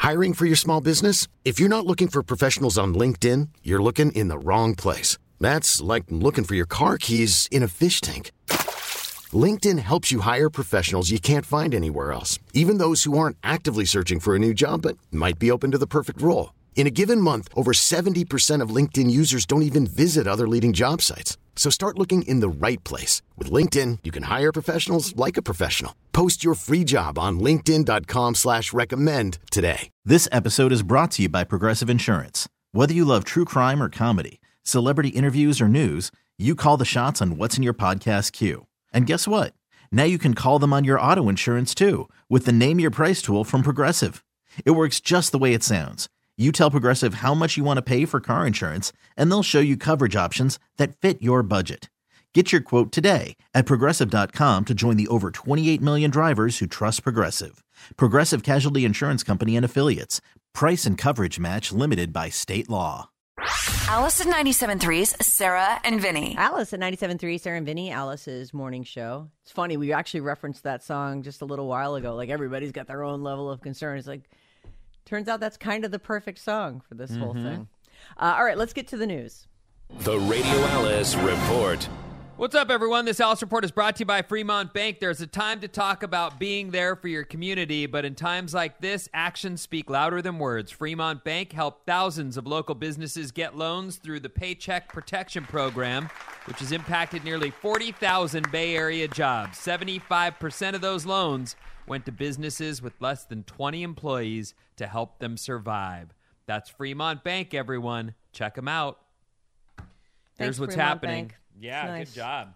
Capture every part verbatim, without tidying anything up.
Hiring for your small business? If you're not looking for professionals on LinkedIn, you're looking in the wrong place. That's like looking for your car keys in a fish tank. LinkedIn helps you hire professionals you can't find anywhere else, even those who aren't actively searching for a new job but might be open to the perfect role. In a given month, over seventy percent of LinkedIn users don't even visit other leading job sites. So start looking in the right place. With LinkedIn, you can hire professionals like a professional. Post your free job on linkedin dot com slash recommend today. This episode is brought to you by Progressive Insurance. Whether you love true crime or comedy, celebrity interviews or news, you call the shots on what's in your podcast queue. And guess what? Now you can call them on your auto insurance too with the Name Your Price tool from Progressive. It works just the way it sounds. You tell Progressive how much you want to pay for car insurance, and they'll show you coverage options that fit your budget. Get your quote today at Progressive dot com to join the over twenty-eight million drivers who trust Progressive. Progressive Casualty Insurance Company and Affiliates. Price and coverage match limited by state law. Alice at ninety-seven point three's Sarah and Vinny. Alice at ninety-seven point three, Sarah and Vinny, Alice's morning show. It's funny, we actually referenced that song just a little while ago. Like, everybody's got their own level of concern. It's like, turns out that's kind of the perfect song for this mm-hmm. whole thing. Uh, all right, let's get to the news. The Radio Alice Report. What's up, everyone? This Alice Report is brought to you by Fremont Bank. There's a time to talk about being there for your community, but in times like this, actions speak louder than words. Fremont Bank helped thousands of local businesses get loans through the Paycheck Protection Program, which has impacted nearly forty thousand Bay Area jobs. seventy-five percent of those loans went to businesses with less than twenty employees to help them survive. That's Fremont Bank, everyone. Check them out. Here's Thanks, what's Fremont happening. Bank. Yeah, nice. Good job.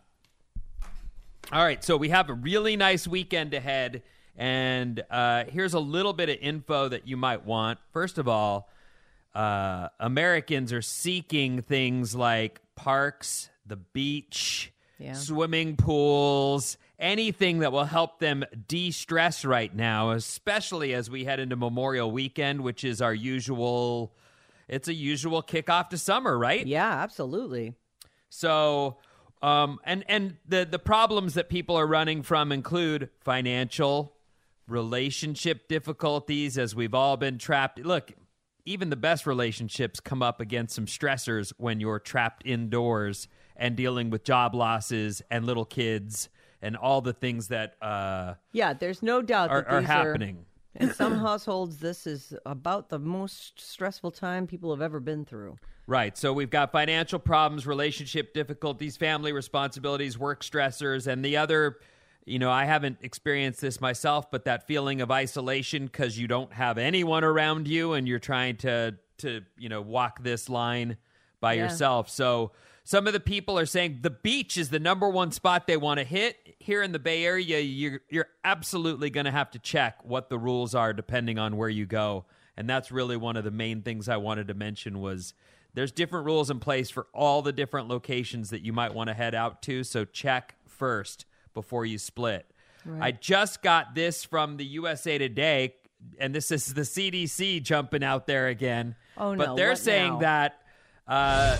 All right, so we have a really nice weekend ahead, and uh, here's a little bit of info that you might want. First of all, uh, Americans are seeking things like parks, the beach, yeah. swimming pools, anything that will help them de-stress right now, especially as we head into Memorial Weekend, which is our usual, it's a usual kickoff to summer, right? Yeah, absolutely. So, um, and and the, the problems that people are running from include financial, relationship difficulties, as we've all been trapped. Look, even the best relationships come up against some stressors when you're trapped indoors and dealing with job losses and little kids and all the things that uh, yeah, there's no doubt are, that are these happening. Are, in some households, this is about the most stressful time people have ever been through. Right. So we've got financial problems, relationship difficulties, family responsibilities, work stressors, and the other, you know, I haven't experienced this myself, but that feeling of isolation because you don't have anyone around you and you're trying to, to you know, walk this line by yeah. yourself. So some of the people are saying the beach is the number one spot they want to hit. Here in the Bay Area, you're, you're absolutely going to have to check what the rules are depending on where you go. And that's really one of the main things I wanted to mention was there's different rules in place for all the different locations that you might want to head out to, so check first before you split. Right. I just got this from the U S A Today, and this is the C D C jumping out there again. Oh, no. But they're what saying now? that uh,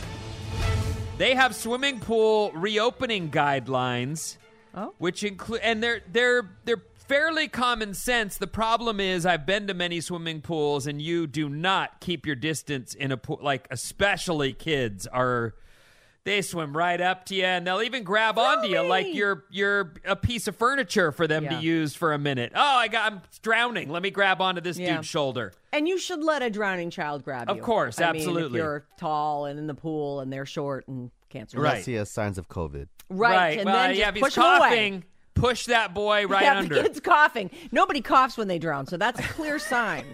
they have swimming pool reopening guidelines, oh. which include, and they're they're they're fairly common sense. The problem is I've been to many swimming pools and you do not keep your distance in a pool. Like, especially kids are, they swim right up to you and they'll even grab Really? onto you like you're you're a piece of furniture for them yeah. to use for a minute. Oh, I got, I'm drowning. Let me grab onto this yeah. dude's shoulder. And you should let a drowning child grab you. Of course, I absolutely. mean, if you're tall and in the pool and they're short and can't swim. Right. See has signs of COVID. Right. Right. And well, then yeah, just if push he's him coughing, away. push that boy right yeah, under. The kid's coughing. Nobody coughs when they drown, so that's a clear sign.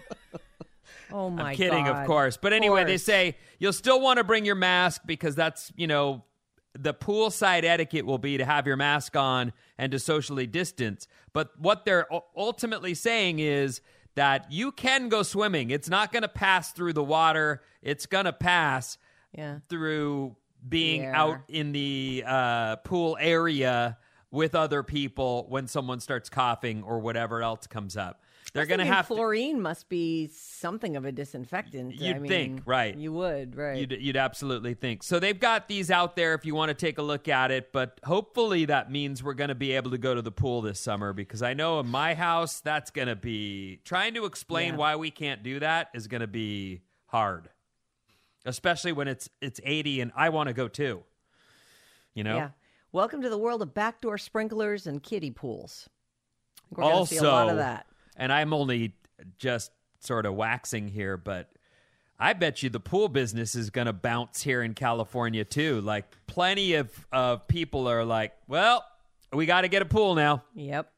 Oh, my God. I'm kidding, God. Of course. But anyway, they say you'll still want to bring your mask because that's, you know, the poolside etiquette will be to have your mask on and to socially distance. But what they're ultimately saying is that you can go swimming. It's not going to pass through the water. It's going to pass yeah. through being yeah. out in the uh, pool area with other people when someone starts coughing or whatever else comes up. They're going to thinking have to. Fluorine must be something of a disinfectant. You'd I mean, think, right. You would, right. You'd, you'd absolutely think. So they've got these out there if you want to take a look at it, but hopefully that means we're going to be able to go to the pool this summer, because I know in my house, that's going to be, trying to explain Yeah. why we can't do that is going to be hard, especially when it's it's eighty and I want to go too, you know? Yeah. Welcome to the world of backdoor sprinklers and kiddie pools. I think we're going to see a lot Also- of that. And I'm only just sort of waxing here, but I bet you the pool business is going to bounce here in California too. Like plenty of, of people are like, well, we got to get a pool now. Yep.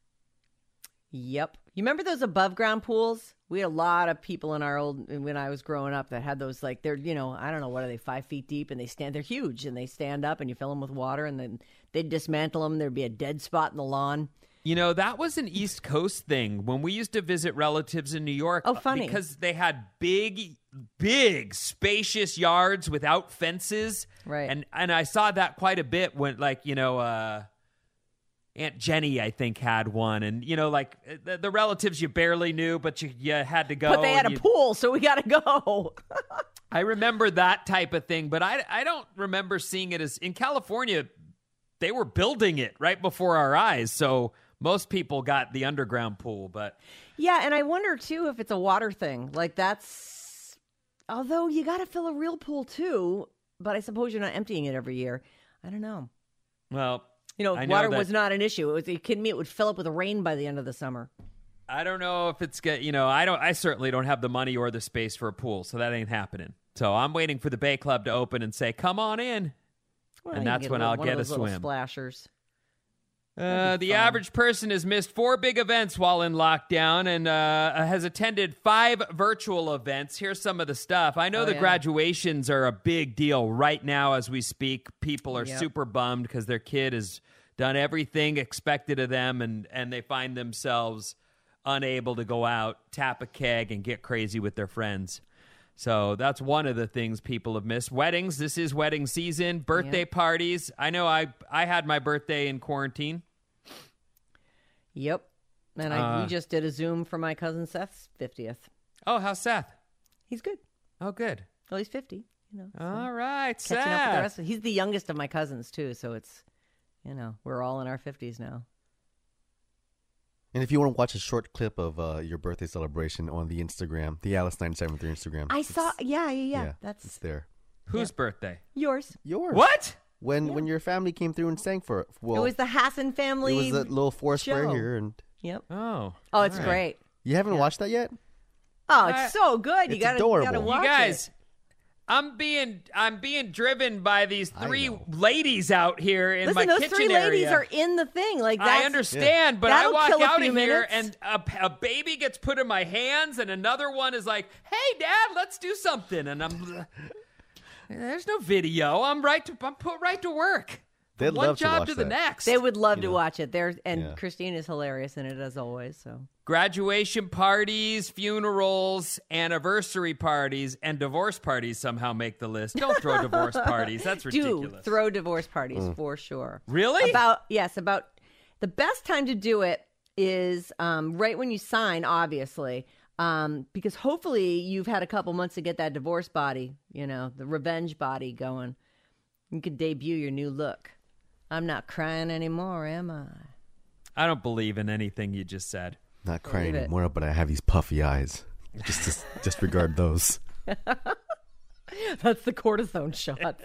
Yep. You remember those above ground pools? We had a lot of people in our old, when I was growing up, that had those, like, they're, you know, I don't know, what are they, five feet deep, and they stand, they're huge, and they stand up and you fill them with water, and then they'd dismantle them. There'd be a dead spot in the lawn. You know, that was an East Coast thing when we used to visit relatives in New York. Oh, funny. Because they had big, big, spacious yards without fences. Right. And and I saw that quite a bit when, like, you know, uh, Aunt Jenny, I think, had one. And, you know, like, the, the relatives you barely knew, but you, you had to go. But they had a and you- pool, so we got to go. I remember that type of thing, but I, I don't remember seeing it as, in California, they were building it right before our eyes. So most people got the underground pool, but Yeah, and I wonder, too, if it's a water thing. Like, that's, although you got to fill a real pool, too, but I suppose you're not emptying it every year. I don't know. well, You know, I if know water that- was not an issue. It was, you kidding me? It would fill up with rain by the end of the summer. I don't know if it's get, you know, I don't, I certainly don't have the money or the space for a pool, so that ain't happening. So I'm waiting for the Bay Club to open and say, come on in. Well, And you can that's get when little- I'll one get of a those little swim. Splashers. Uh, be the fun. average person has missed four big events while in lockdown and uh, has attended five virtual events. Here's some of the stuff. I know Oh, the yeah. graduations are a big deal right now as we speak. People are Yep. super bummed because their kid has done everything expected of them, and, and they find themselves unable to go out, tap a keg, and get crazy with their friends. So that's one of the things people have missed. Weddings. This is wedding season. Birthday Yep. parties. I know I I had my birthday in quarantine. Yep. And I Uh, we just did a Zoom for my cousin Seth's fiftieth. Oh, how's Seth? He's good. Oh, good. Well, he's fifty. You know, so All right, catching up with the Seth. rest. Of, he's the youngest of my cousins too, so it's, you know, we're all in our fifties now. And if you want to watch a short clip of uh, your birthday celebration on the Instagram, the Alice nine seven three Instagram. I it's- saw. Yeah, yeah, yeah. yeah, That's it's there. Whose birthday? yours. Yours. What? When when your family came through and sang for well, it was the Hassan it family. was a little four square show. here, and Yep. Oh. Oh, it's all right. great. you haven't watched that yet. Oh, it's I- so good. You It's gotta, you gotta adorable. watch You guys, it. I'm being I'm being driven by these I three know. ladies out here in Listen, my those kitchen three ladies area. are in the thing. Like that's, I understand, but I That'll walk kill a out few of here minutes. and a, a baby gets put in my hands, and another one is like, "Hey, Dad, let's do something," and I'm. There's no video. I'm right to. I'm put right to work. They'd From one love to job watch to the that. next. They would love You to know. watch it. There and Yeah. Christine is hilarious in it as always. So Graduation parties, funerals, anniversary parties, and divorce parties somehow make the list. Don't throw divorce parties. That's do ridiculous. throw divorce parties for sure. Really? About yes, about the best time to do it is um, right when you sign, obviously, um, because hopefully you've had a couple months to get that divorce body, you know, the revenge body going. You could debut your new look. I'm not crying anymore, am I? I don't believe in anything you just said. Not crying Believe it. anymore, but I have these puffy eyes. Just dis- disregard those. That's the cortisone shots.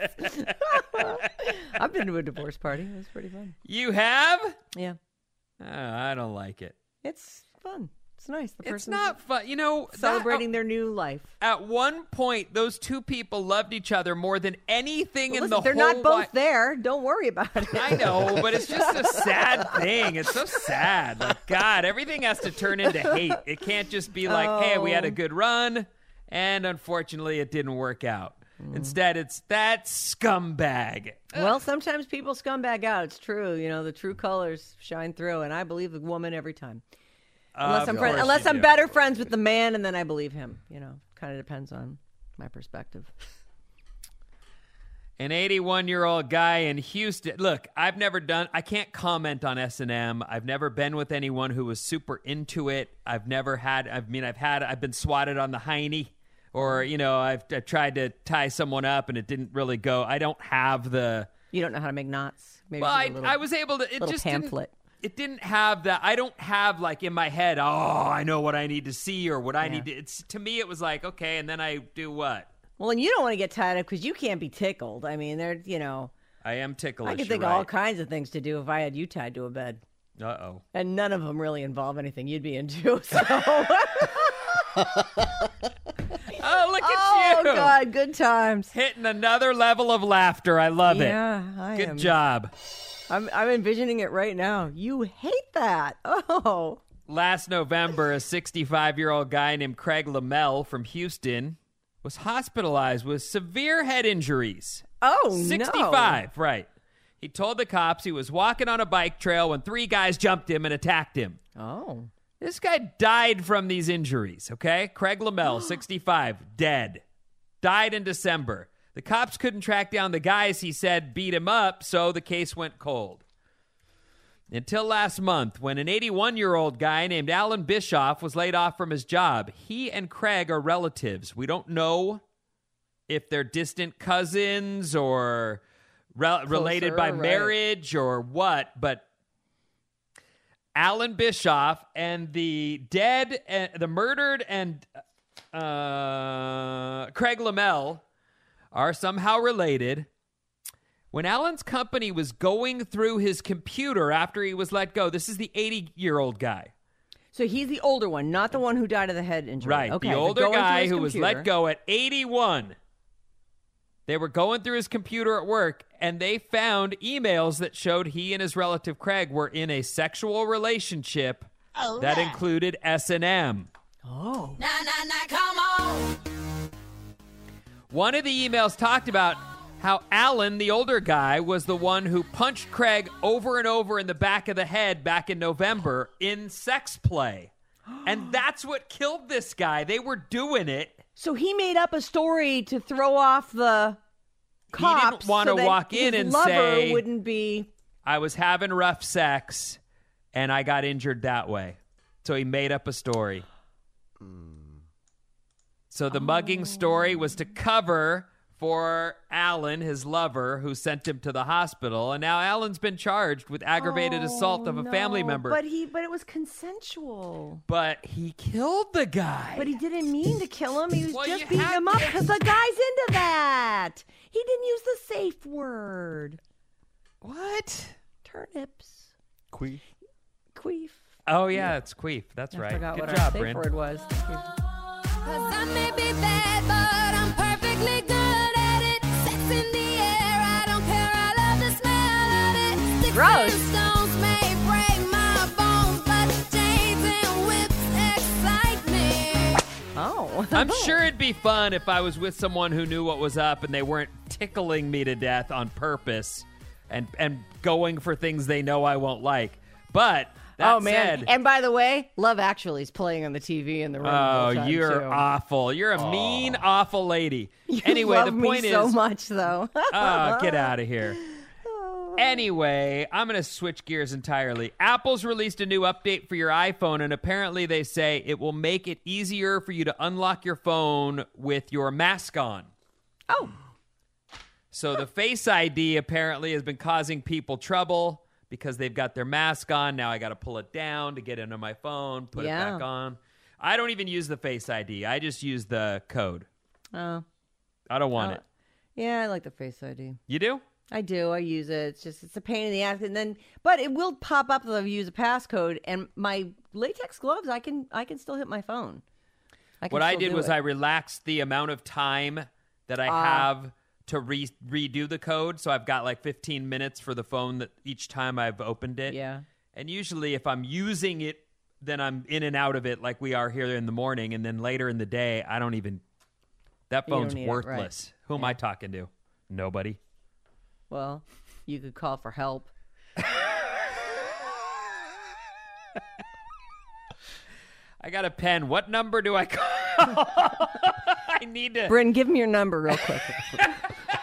I've been to a divorce party. It was pretty fun. You have? Yeah, Uh, I don't like it. it's fun. It's nice. The It's person's not fun. You know, that- celebrating their new life. At one point, those two people loved each other more than anything in Listen, the they're whole not both wi- there. Don't worry about it. I know, but it's just a sad thing. It's so sad. Like, God, everything has to turn into hate. It can't just be like, hey, we had a good run, and unfortunately, it didn't work out. Instead, it's that scumbag. Well, sometimes people scumbag out. It's true. You know, the true colors shine through, and I believe the woman every time. Unless Of I'm friend, course unless you I'm do. better friends with the man, and then I believe him. You know, kind of depends on my perspective. An eighty-one-year-old guy in Houston. Look, I've never done, I can't comment on S and M. I've never been with anyone who was super into it. I've never had, I mean, I've had, I've been swatted on the hiney, or, you know, I've, I've tried to tie someone up and it didn't really go. I don't have the. You don't know how to make knots? Maybe Well, just I, a little, I was able to, it just pamphlet. didn't, it didn't have that. I don't have like in my head, oh, I know what I need to see or what I Yeah. need to, it's, to me, it was like, okay, and then I do what? Well, and you don't want to get tied up because you can't be tickled. I mean, they're, you know, I am ticklish. I could you're think of all right. kinds of things to do if I had you tied to a bed. Uh-oh. And none of them really involve anything you'd be into. So. Oh, look at oh, you. God, good times. Hitting another level of laughter. I love Yeah, it. I Good am. job. I'm, I'm envisioning it right now. You hate that. Oh. Last November, a sixty-five-year-old guy named Craig Lamel from Houston was hospitalized with severe head injuries. Oh, sixty-five, right. He told the cops he was walking on a bike trail when three guys jumped him and attacked him. no. Oh. This guy died from these injuries, okay? Craig Lamel, sixty-five, dead. Died in December. The cops couldn't track down the guys he said beat him up, so the case went cold. Until last month, when an eighty-one-year-old guy named Alan Bischoff was laid off from his job. He and Craig are relatives. We don't know if they're distant cousins or re- related by right. marriage or what, but Alan Bischoff and the dead, uh, the murdered and uh, Craig Lamel are somehow related. When Alan's company was going through his computer after he was let go, this is the eighty-year-old guy. So he's the older one, not the one who died of the head injury. Right, Okay, the so older going through guy his who was computer. let go at eighty-one. They were going through his computer at work, and they found emails that showed he and his relative Craig were in a sexual relationship that included S and M. Oh. Nah, nah, nah, come on. One of the emails talked about how Alan, the older guy, was the one who punched Craig over and over in the back of the head back in November in sex play. And that's what killed this guy. They were doing it. So he made up a story to throw off the cops. He didn't want so to that walk his in and lover say, wouldn't be. I was having rough sex and I got injured that way. So he made up a story. So the mugging story was to cover for Alan, his lover, who sent him to the hospital. And now Alan's been charged with aggravated assault of a Oh, family no, member. But he, but it was consensual. But he killed the guy. But he didn't mean to kill him. He was Well, just you beating had him up to- because the guy's into that. He didn't use the safe word. What? Turnips. Queef. Queef. Oh, yeah, it's queef. That's I right. forgot Good what job, our safe Bryn. word was. Thank you. Cause I may be bad, but I'm perfectly good at it. Sex in the air, I don't care, I love the smell of it. Sticks Gross. and stones may break my bones, but chains and whips excite me. Oh. I'm sure it'd be fun if I was with someone who knew what was up and they weren't tickling me to death on purpose and, and going for things they know I won't like. But that oh, man. said, And by the way, Love Actually is playing on the T V in the room. the oh, whole time, you're too. awful. You're a mean, awful lady. You anyway, love the me point so is, much, though. oh, get out of here. Anyway, I'm going to switch gears entirely. Apple's released a new update for your iPhone, and apparently they say it will make it easier for you to unlock your phone with your mask on. Oh. So the Face I D apparently has been causing people trouble because they've got their mask on. Now I got to pull it down to get into my phone, put Yeah. it back on. I don't even use the Face I D. I just use the code. Oh. I don't want Oh. it. Yeah, I like the Face I D. You do? I do. I use it. It's just it's a pain in the ass, and then but it will pop up that I use a passcode, and my latex gloves. I can I can still hit my phone. I can What I still did do was it. I relaxed the amount of time that I Ah. have to re- redo the code. So I've got like fifteen minutes for the phone that each time I've opened it. Yeah. And usually if I'm using it, then I'm in and out of it like we are here in the morning. And then later in the day, I don't even, that You don't phone's need it, right. worthless. Who am I talking to? Nobody. Well, you could call for help. I got a pen. What number do I call? I need to. Bryn, give me your number real quick.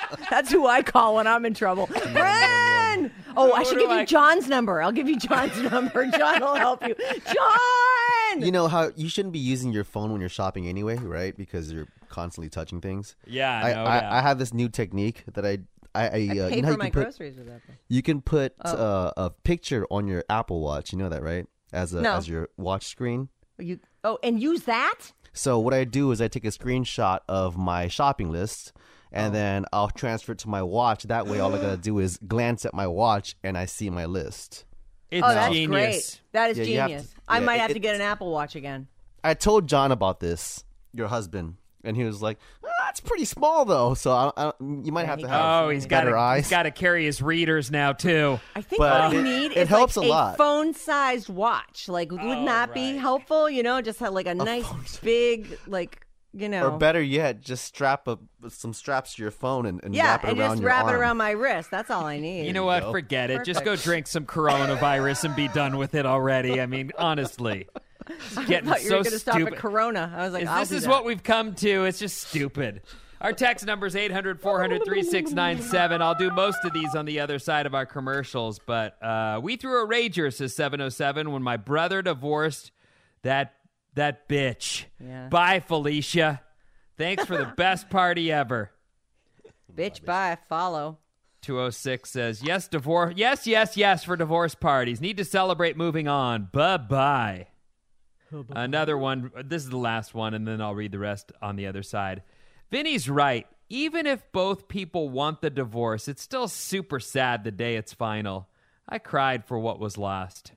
That's who I call when I'm in trouble. Bren! Oh, I should give you John's number. I'll give you John's number. John will help you. John! You know how you shouldn't be using your phone when you're shopping anyway, right? Because you're constantly touching things. Yeah, I, no I, doubt. I have this new technique that I I, I, uh, I you pay know how for you my can put, groceries with that thing. You can put Oh. uh, a picture on your Apple Watch. You know that, right? As a No. as your watch screen. You Oh, and use that? So what I do is I take a screenshot of my shopping list, and Oh. then I'll transfer it to my watch. That way, all I gotta do is glance at my watch, and I see my list. It's Oh, that's genius. great. That is Yeah, you have genius. to- I yeah, might it- have to it- get an Apple Watch again. I told John about this, your husband, and he was like, "Ah, "That's pretty small, though. So I, I, you might Yeah, have he to got- have Oh, he's got better to eyes." he's got to carry his readers now too. I think But what we it- need it is helps like a lot. phone-sized watch. Like, wouldn't that be right. helpful? You know, just have like a, nice big, like, you know. Or better yet, just strap a, some straps to your phone and, and yeah, wrap it and around just your wrap arm. it around my wrist. That's all I need. You know what? Forget it. Just go Perfect. drink some coronavirus and be done with it already. I mean, honestly, it's getting I thought you so were going to stop stupid. at Corona. I was like, Is I'll this do is that. what we've come to. It's just stupid. Our text number is eight hundred, four hundred, thirty-six ninety-seven. I'll do most of these on the other side of our commercials, but uh, we threw a rager, says seven oh seven, when my brother divorced that that bitch. Yeah. Bye, Felicia. Thanks for the best party ever. Bitch, bye, follow. two oh six says, yes, divorce. Yes, yes, yes for divorce parties. Need to celebrate moving on. Bye-bye. Another one. This is the last one, and then I'll read the rest on the other side. Vinny's right. Even if both people want the divorce, it's still super sad the day it's final. I cried for what was lost.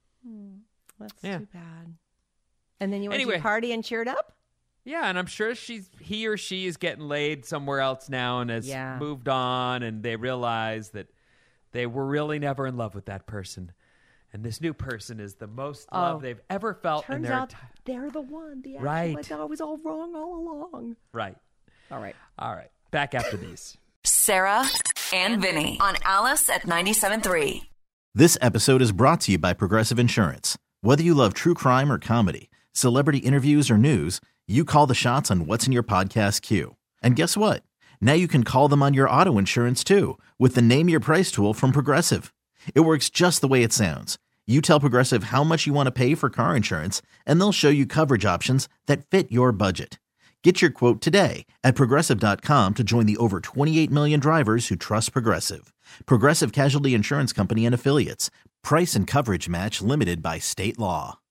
That's Yeah. too bad. And then you went to Anyway. your party and cheered up? Yeah, and I'm sure she's he or she is getting laid somewhere else now and has Yeah. moved on, and they realize that they were really never in love with that person. And this new person is the most Oh. love they've ever felt in Turns their out entire they're the one. The actual, Right. I thought I was all wrong all along. Right. All right. All right. Back after these. Sarah and Vinny on Alice at ninety-seven point three. This episode is brought to you by Progressive Insurance. Whether you love true crime or comedy, celebrity interviews or news, you call the shots on what's in your podcast queue. And guess what? Now you can call them on your auto insurance too with the Name Your Price tool from Progressive. It works just the way it sounds. You tell Progressive how much you want to pay for car insurance, and they'll show you coverage options that fit your budget. Get your quote today at Progressive dot com to join the over twenty-eight million drivers who trust Progressive. Progressive Casualty Insurance Company and Affiliates. Price and coverage match limited by state law.